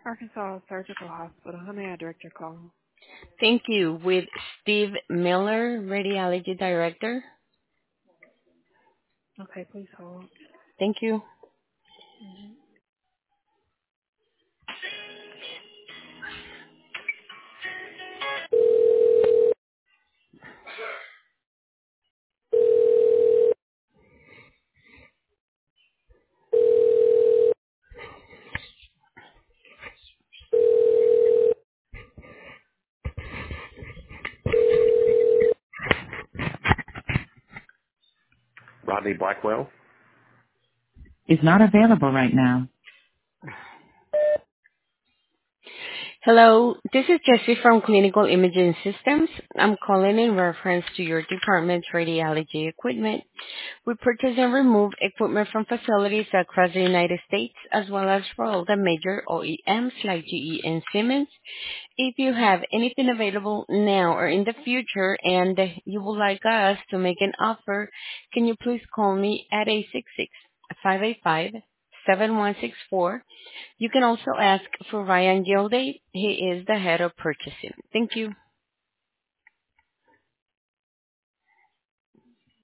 Arkansas Surgical Hospital. How may I direct your call? Thank you. With Steve Miller, Radiology Director. Okay, please hold. Thank you. Hmm. Rodney Blackwell. Is not available right now. Hello, this is Jessie from Clinical Imaging Systems. I'm calling in reference to your department's radiology equipment. We purchase and remove equipment from facilities across the United States, as well as for all the major OEMs like GE and Siemens. If you have anything available now or in the future and you would like us to make an offer, can you please call me at 866-585-7164. You can also ask for Ryan Gilday. He is the head of purchasing. Thank you.